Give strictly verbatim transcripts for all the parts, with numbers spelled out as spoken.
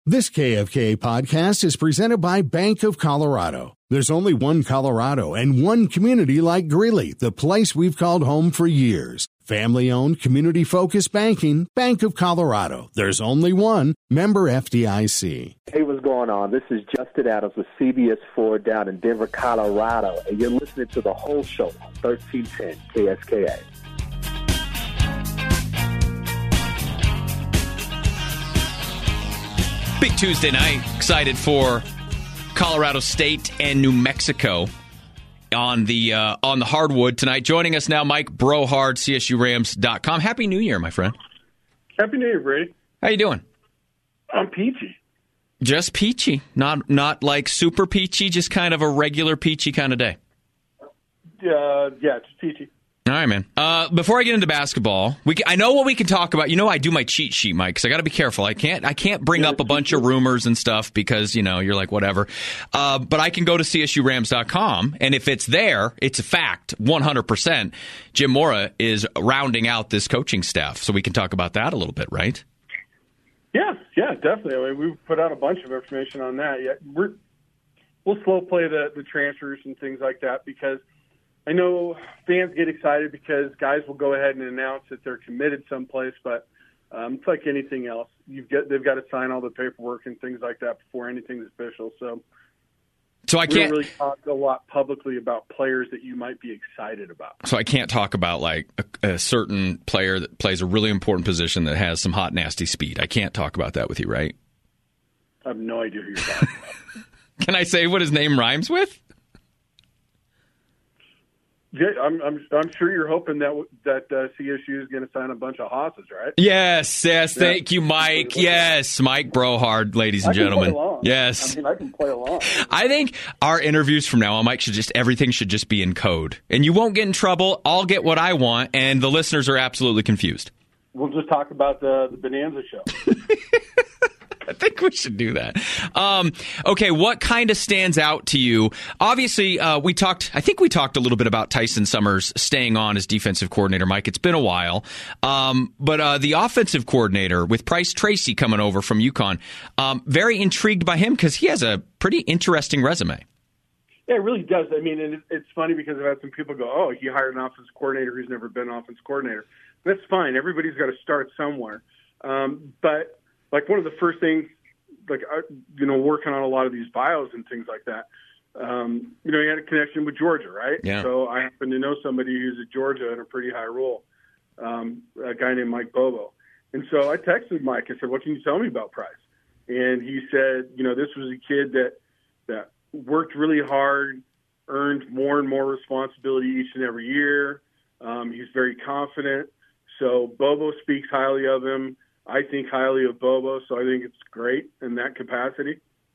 This K F K A podcast is presented by Bank of Colorado. There's only one Colorado and one community like Greeley, the place we've called home for years. Family-owned, community-focused banking, Bank of Colorado. There's only one. Member F D I C. Hey, what's going on? This is Justin Adams with C B S four down in Denver, Colorado, and you're listening to The Whole Show on thirteen ten K S K A. Big Tuesday night. Excited for Colorado State and New Mexico on the uh, on the hardwood tonight. Joining us now, Mike Brohard, C S U Rams dot com. Happy New Year, my friend. Happy New Year, Brady. How you doing? I'm peachy. Just peachy. Not not like super peachy, just kind of a regular peachy kind of day. Uh, yeah, just peachy. All right, man. Uh, before I get into basketball, we can, I know what we can talk about. You know, I do my cheat sheet, Mike, because I got to be careful. I can't I can't bring up a bunch of rumors and stuff because, you know, you're like, whatever. Uh, but I can go to C S U Rams dot com, and if it's there, it's a fact, one hundred percent. Jim Mora is rounding out this coaching staff, so we can talk about that a little bit, right? Yeah, yeah, definitely. I mean, we've put out a bunch of information on that. Yeah, we're, we'll slow play the, the transfers and things like that because I know fans get excited because guys will go ahead and announce that they're committed someplace, but um, it's like anything else. You've got, they've got to sign all the paperwork and things like that before anything's official. So, so I we can't don't really talk a lot publicly about players that you might be excited about. So I can't talk about like a, a certain player that plays a really important position that has some hot, nasty speed. I can't talk about that with you, right? I have no idea who you're talking about. Can I say what his name rhymes with? Yeah, I'm, I'm, I'm sure you're hoping that that uh, C S U is going to sign a bunch of hosses, right? Yes, yes. Yeah. Thank you, Mike. Yes, Mike Brohard, ladies and I can gentlemen. Play along. Yes, I mean, I can play along. I think our interviews from now on, Mike, should just everything should just be in code, and you won't get in trouble. I'll get what I want, and the listeners are absolutely confused. We'll just talk about the, the Bonanza show. I think we should do that. Um, okay, what kind of stands out to you? Obviously, uh, we talked. I think we talked a little bit about Tyson Summers staying on as defensive coordinator. Mike, it's been a while, um, but uh, the offensive coordinator with Bryce Tracy coming over from UConn, um, very intrigued by him because he has a pretty interesting resume. Yeah, it really does. I mean, and it's funny because I've had some people go, "Oh, he hired an offensive coordinator who's never been an offensive coordinator." That's fine. Everybody's got to start somewhere, um, but. Like one of the first things, like, you know, working on a lot of these bios and things like that, um, you know, he had a connection with Georgia, right? Yeah. So I happen to know somebody who's at Georgia in a pretty high role, um, a guy named Mike Bobo. And so I texted Mike. I said, what can you tell me about Price? And he said, you know, this was a kid that, that worked really hard, earned more and more responsibility each and every year. Um, he's very confident. So Bobo speaks highly of him. I think highly of Bobo, so I think it's great in that capacity.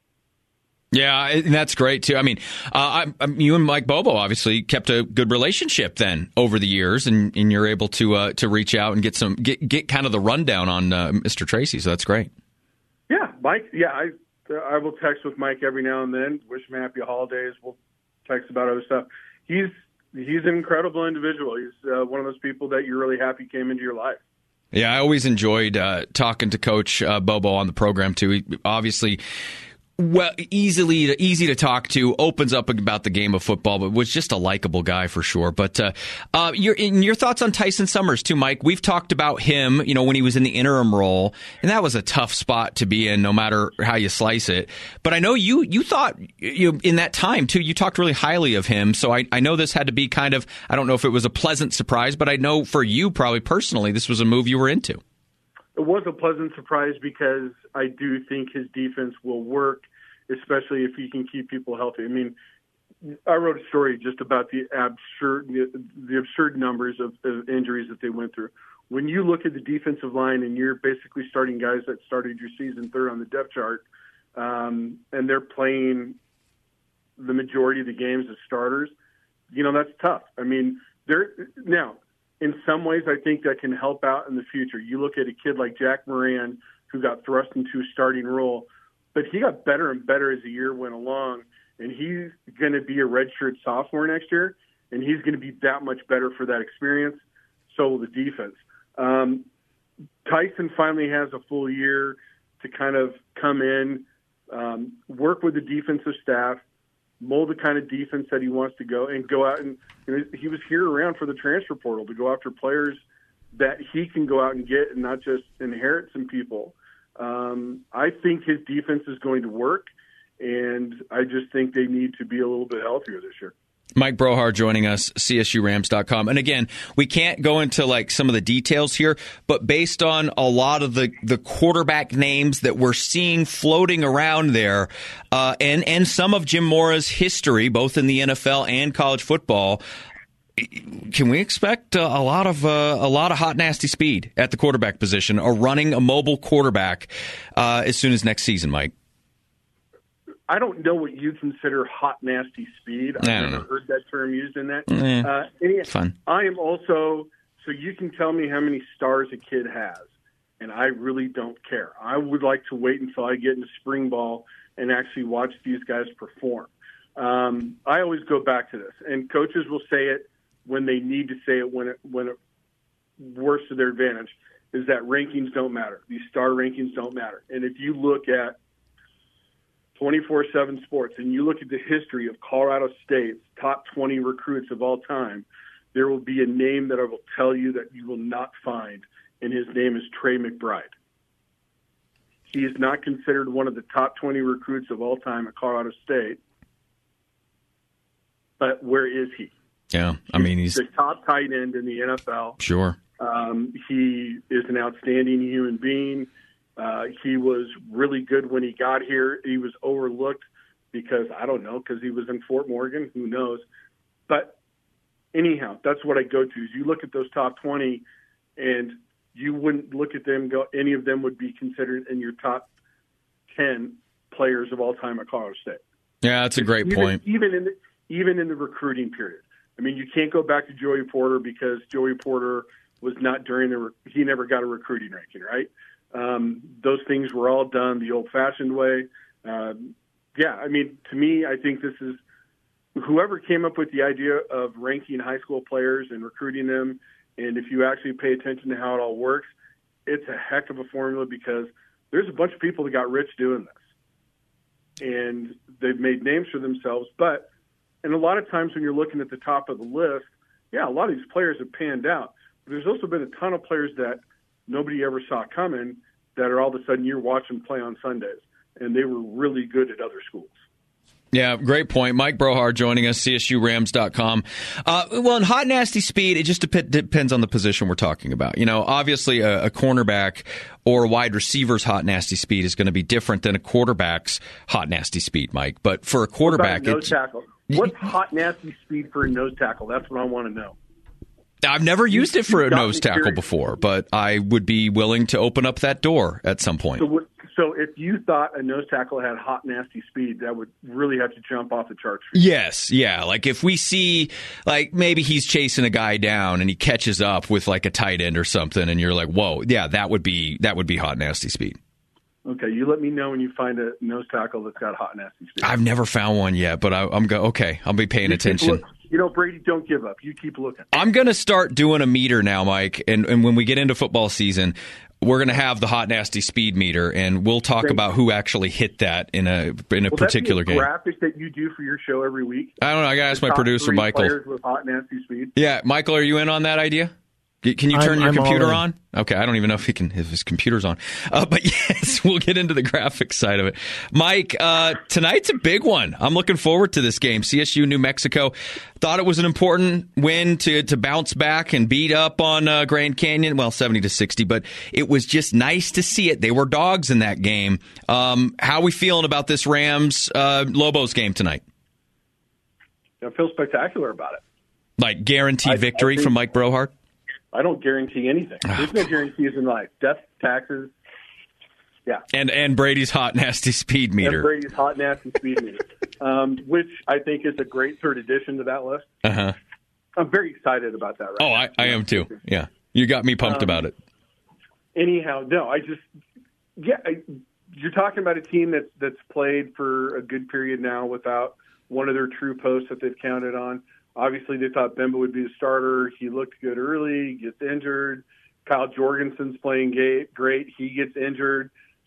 Yeah, and that's great, too. I mean, uh, I, I, you and Mike Bobo obviously kept a good relationship then over the years, and, and you're able to uh, to reach out and get some get, get kind of the rundown on uh, Mister Tracy, so that's great. Yeah, Mike, yeah, I I will text with Mike every now and then, wish him happy holidays, we'll text about other stuff. He's, he's an incredible individual. He's uh, one of those people that you're really happy came into your life. Yeah, I always enjoyed uh, talking to Coach uh, Bobo on the program, too. He obviously well, easily to, easy to talk to, opens up about the game of football, but was just a likable guy for sure. But uh, uh, your, in your thoughts on Tyson Summers, too, Mike? We've talked about him, you know, when he was in the interim role, and that was a tough spot to be in no matter how you slice it. But I know you you thought you in that time, too, you talked really highly of him. So I, I know this had to be kind of, I don't know if it was a pleasant surprise, but I know for you probably personally, this was a move you were into. It was a pleasant surprise because I do think his defense will work, especially if he can keep people healthy. I mean, I wrote a story just about the absurd the absurd numbers of, of injuries that they went through. When you look at the defensive line and you're basically starting guys that started your season third on the depth chart, um, and they're playing the majority of the games as starters, you know, that's tough. I mean, they're now – in some ways, I think that can help out in the future. You look at a kid like Jack Moran, who got thrust into a starting role, but he got better and better as the year went along, and he's going to be a redshirt sophomore next year, and he's going to be that much better for that experience. So will the defense. Um, Tyson finally has a full year to kind of come in, um, work with the defensive staff, mold the kind of defense that he wants to go, and go out and you know, he was here around for the transfer portal to go after players that he can go out and get and not just inherit some people. Um, I think his defense is going to work, and I just think they need to be a little bit healthier this year. Mike Brohard joining us, C S U Rams dot com. And again, we can't go into like some of the details here, but based on a lot of the, the quarterback names that we're seeing floating around there, uh, and, and some of Jim Mora's history, both in the N F L and college football, can we expect uh, a lot of uh, a lot of hot, nasty speed at the quarterback position, or running a mobile quarterback uh, as soon as next season, Mike? I don't know what you consider hot, nasty speed. I've never know. heard that term used in that. Eh, uh, any, fun. I am also, so you can tell me how many stars a kid has, and I really don't care. I would like to wait until I get into spring ball and actually watch these guys perform. Um, I always go back to this, and coaches will say it when they need to say it when it, when it works to their advantage, is that rankings don't matter. These star rankings don't matter. And if you look at twenty-four seven Sports, and you look at the history of Colorado State's top twenty recruits of all time, there will be a name that I will tell you that you will not find, and his name is Trey McBride. He is not considered one of the top twenty recruits of all time at Colorado State, but where is he? Yeah, I mean, he's the top tight end in the N F L. Sure. Um, he is an outstanding human being. Uh, he was really good when he got here. He was overlooked because, I don't know, because he was in Fort Morgan. Who knows? But anyhow, that's what I go to. Is you look at those top twenty, and you wouldn't look at them, go, any of them would be considered in your top ten players of all time at Colorado State. Yeah, that's a great even, point. Even in the, even in the recruiting period. I mean, you can't go back to Joey Porter because Joey Porter was not during the – he never got a recruiting ranking, right? Um, those things were all done the old-fashioned way. Uh, yeah, I mean, to me, I think this is – whoever came up with the idea of ranking high school players and recruiting them, and if you actually pay attention to how it all works, it's a heck of a formula because there's a bunch of people that got rich doing this. And they've made names for themselves, but – and a lot of times when you're looking at the top of the list, yeah, a lot of these players have panned out. But there's also been a ton of players that nobody ever saw coming that are all of a sudden you're watching play on Sundays, and they were really good at other schools. Yeah, great point. Mike Brohard joining us, C S U Rams dot com. Uh, well, in hot, nasty speed, it just dep- depends on the position we're talking about. You know, obviously a, a cornerback or a wide receiver's hot, nasty speed is going to be different than a quarterback's hot, nasty speed, Mike. But for a quarterback... What about a nose tackle? What's hot, nasty speed for a nose tackle? That's what I want to know. I've never used it for a nose tackle before, but I would be willing to open up that door at some point. So, what, so if you thought a nose tackle had hot, nasty speed, that would really have to jump off the charts. Yes, yeah. Like if we see, like maybe he's chasing a guy down and he catches up with like a tight end or something, and you're like, whoa, yeah, that would be that would be hot, nasty speed. Okay, you let me know when you find a nose tackle that's got hot, nasty speed. I've never found one yet, but I, I'm go. Okay, I'll be paying you attention. You know, Brady, don't give up. You keep looking. I'm going to start doing a meter now, Mike, and, and when we get into football season, we're going to have the hot, nasty speed meter, and we'll talk Thank about you. who actually hit that in a in a Will particular that be a game. graphic that you do for your show every week? I don't know. I got to ask The my top producer, three Michael. Players with hot, nasty speed. Yeah, Michael, are you in on that idea? Can you turn I'm, your I'm computer on? Okay, I don't even know if he can if his computer's on. Uh, but yes, we'll get into the graphic side of it. Mike, uh, tonight's a big one. I'm looking forward to this game. C S U, New Mexico. Thought it was an important win to to bounce back and beat up on uh, Grand Canyon. Well, seventy to sixty, but it was just nice to see it. They were dogs in that game. Um, how are we feeling about this Rams uh, Lobos game tonight? I feel spectacular about it. Like guaranteed I- victory I think- from Mike Brohard? I don't guarantee anything. There's no guarantees in life. Death, taxes, yeah. And and Brady's hot, nasty speed meter. And Brady's hot, nasty speed meter, um, which I think is a great third addition to that list. Uh-huh. I'm very excited about that. Right Oh, I, I am too. Yeah. You got me pumped Um, about it. Anyhow, no, I just, yeah, I, you're talking about a team that's, that's played for a good period now without one of their true posts that they've counted on. Obviously, they thought Bemba would be the starter. He looked good early, gets injured. Kyle Jorgensen's playing great. He gets injured.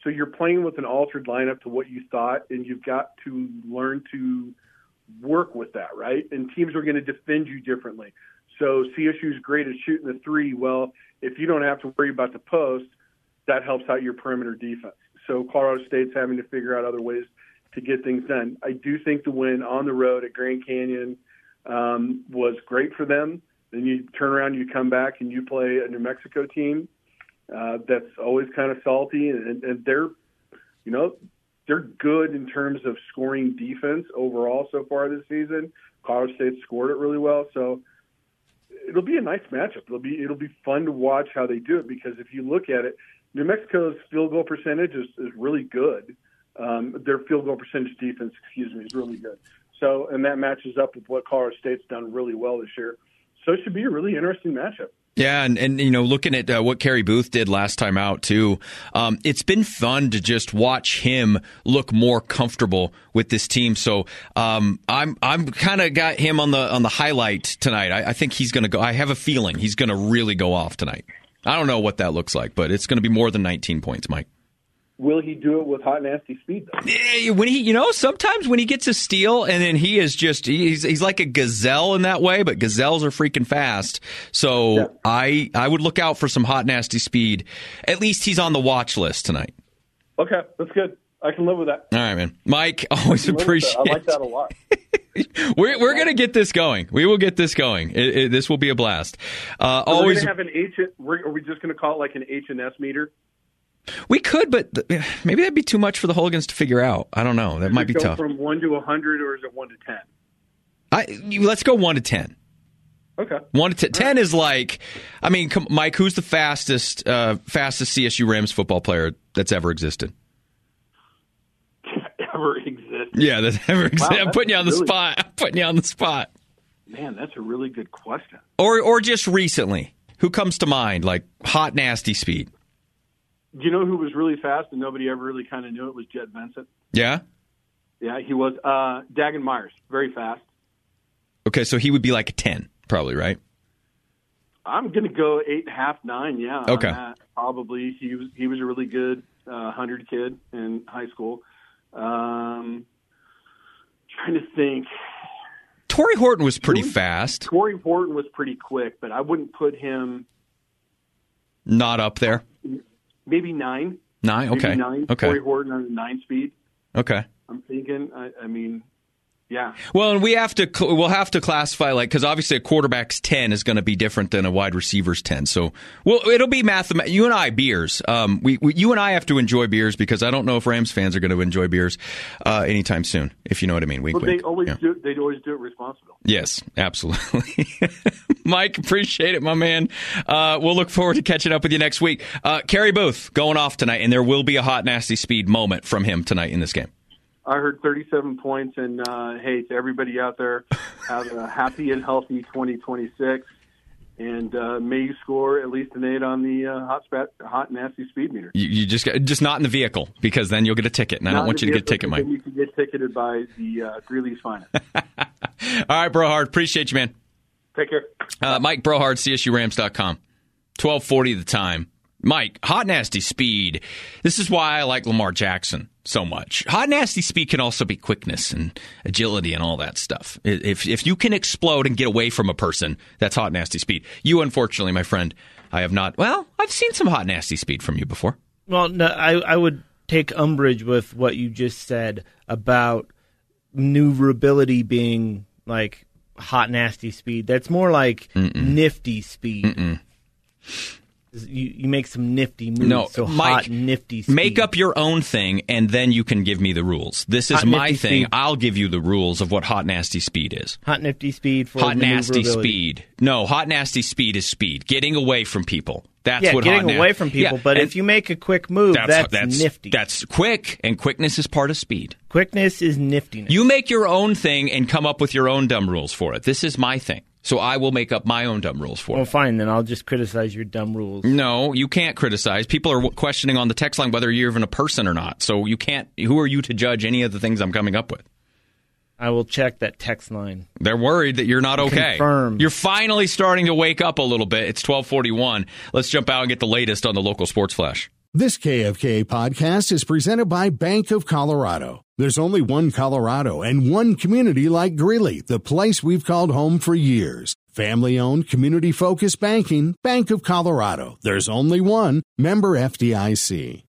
So you're playing with an altered lineup to what you thought, and you've got to learn to work with that, right? And teams are going to defend you differently. So C S U is great at shooting the three. Well, if you don't have to worry about the post, that helps out your perimeter defense. So Colorado State's having to figure out other ways to get things done. I do think the win on the road at Grand Canyon um, was great for them. Then you turn around, you come back, and you play a New Mexico team uh, that's always kind of salty, and, and they're, you know, they're good in terms of scoring defense overall so far this season. Colorado State scored it really well, so it'll be a nice matchup. It'll be it'll be fun to watch how they do it, because if you look at it, New Mexico's field goal percentage is, is really good. Um, their field goal percentage defense, excuse me, is really good. So, and that matches up with what Colorado State's done really well this year. So it should be a really interesting matchup. Yeah, and, and you know, looking at uh, what Kerry Booth did last time out, too, um, it's been fun to just watch him look more comfortable with this team. So um, I'm I'm kind of got him on the on the highlight tonight. I, I think he's going to go. I have a feeling he's going to really go off tonight. I don't know what that looks like, but it's going to be more than nineteen points, Mike. Will he do it with hot, nasty speed, though? When he, you know, sometimes when he gets a steal, and then he is just, he's he's like a gazelle in that way, but gazelles are freaking fast. So yeah. I I would look out for some hot, nasty speed. At least he's on the watch list tonight. Okay, that's good. I can live with that. All right, man. Mike, always appreciate it. I like that a lot. we're we're going to get this going. We will get this going. It, it, this will be a blast. Uh, so always. We're going to have an H. Are we just going to call it like an H and S meter? We could, but maybe that'd be too much for the Hooligans to figure out. I don't know. That Does might it be go tough. From one to a hundred, or is it one to ten? I you, let's go one to ten. Okay. One to ten. Ten is like, I mean, come, Mike, who's the fastest, uh, fastest C S U Rams football player that's ever existed? Ever existed? Yeah, that's ever existed. Wow, I'm putting you on the really, spot. I'm putting you on the spot. Man, that's a really good question. Or, or just recently, who comes to mind? Like hot, nasty speed. Do you know who was really fast and nobody ever really kind of knew it was Jet Vincent? Yeah? Yeah, he was. Uh, Dagan Myers, very fast. Okay, so he would be like a ten, probably, right? I'm going to go eight and a half, nine, yeah. Okay. On that. Probably. He was he was a really good uh, hundred kid in high school. Um, trying to think. Torrey Horton was pretty Really? fast. Torrey Horton was pretty quick, but I wouldn't put him. Not up there. Maybe nine. Nine. Okay. Maybe nine. Okay. Torrey Horton on a nine speed. Okay. I'm thinking. I, I mean, yeah. Well, and we have to we'll have to classify, like, because obviously a quarterback's ten is going to be different than a wide receiver's ten. So, well, it'll be mathematical. You and I, beers. Um, we, we you and I have to enjoy beers, because I don't know if Rams fans are going to enjoy beers uh, anytime soon. If you know what I mean. Wink, But wink. they always Yeah. do. They always do it responsibly. Yes, absolutely. Mike, appreciate it, my man. Uh, we'll look forward to catching up with you next week. Uh, Kerry Booth going off tonight, and there will be a hot, nasty speed moment from him tonight in this game. I heard thirty-seven points, and uh, hey, to everybody out there, have a happy and healthy twenty twenty-six, and uh, may you score at least an eight on the uh, hot, spat, hot nasty speed meter. You, you just got, just not in the vehicle, because then you'll get a ticket, and I Not don't want you to get a ticket, Mike. You can get ticketed by the uh, Greeley's Finest. All right, Brohard, appreciate you, man. Take care. Uh, Mike Brohard, C S U Rams dot com. twelve forty the time. Mike, hot, nasty speed. This is why I like Lamar Jackson so much. Hot, nasty speed can also be quickness and agility and all that stuff. If if you can explode and get away from a person, that's hot, nasty speed. You, unfortunately, my friend, I have not. Well, I've seen some hot, nasty speed from you before. Well, no, I, I would take umbrage with what you just said about maneuverability being like hot, nasty speed. That's more like Mm-mm. nifty speed. Mm-mm. You, you make some nifty moves. No, so Mike, hot, nifty speed. Make up your own thing, and then you can give me the rules. This is hot, my thing. Speed. I'll give you the rules of what hot, nasty speed is. Hot, nifty speed for hot, nasty speed. No, hot, nasty speed is speed. Getting away from people. That's yeah, what getting hot, away na- from people. Yeah, but if you make a quick move, that's, that's, that's nifty. That's quick, and quickness is part of speed. Quickness is niftiness. You make your own thing and come up with your own dumb rules for it. This is my thing. So I will make up my own dumb rules for well, it. Well, fine, then I'll just criticize your dumb rules. No, you can't criticize. People are questioning on the text line whether you're even a person or not. So you can't. Who are you to judge any of the things I'm coming up with? I will check that text line. They're worried that you're not okay. Confirmed. You're finally starting to wake up a little bit. It's twelve forty-one. Let's jump out and get the latest on the local sports flash. This K F K A podcast is presented by Bank of Colorado. There's only one Colorado and one community like Greeley, the place we've called home for years. Family-owned, community-focused banking, Bank of Colorado. There's only one. Member F D I C.